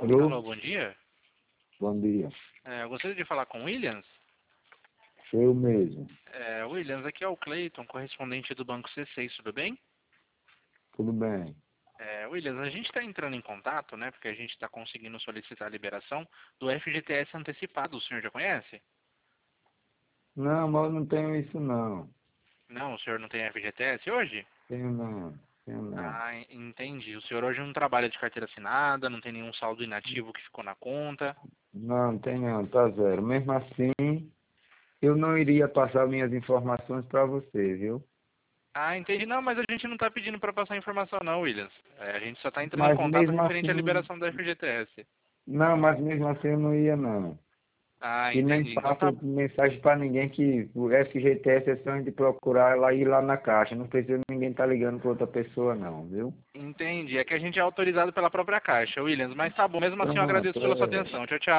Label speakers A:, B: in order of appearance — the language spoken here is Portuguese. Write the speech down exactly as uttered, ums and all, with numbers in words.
A: Alô?
B: Alô, bom dia.
A: Bom dia.
B: É, eu gostaria de falar com o Williams.
A: Sou eu mesmo.
B: É, Williams, aqui é o Cleiton, correspondente do Banco C seis, tudo bem?
A: Tudo bem?
B: É, Williams, a gente está entrando em contato, né, porque a gente está conseguindo solicitar a liberação do F G T S antecipado, o senhor já conhece?
A: Não, mas eu não tenho isso não.
B: Não, o senhor não tem F G T S hoje?
A: Tenho não. Tenho não.
B: Ah, entendi. O senhor hoje não trabalha de carteira assinada, não tem nenhum saldo inativo que ficou na conta.
A: Não, não tenho não. Tá zero. Mesmo assim, eu não iria passar minhas informações para você, viu?
B: Ah, entendi. Não, mas a gente não está pedindo para passar informação não, Williams. É, a gente só está entrando em
A: Mas
B: contato
A: mesmo
B: referente à
A: assim,
B: liberação do F G T S.
A: não, mas mesmo assim eu não ia não.
B: Ah,
A: E nem
B: entendi. Então tá.
A: passo mensagem para ninguém que o F G T S é só de procurar ela ir lá na caixa. Não precisa ninguém estar ligando para outra pessoa não, viu?
B: Entendi. É que a gente é autorizado pela própria Caixa, Williams. Mas tá bom. Mesmo assim, eu
A: Pronto,
B: agradeço pela sua
A: é.
B: atenção. Tchau, tchau.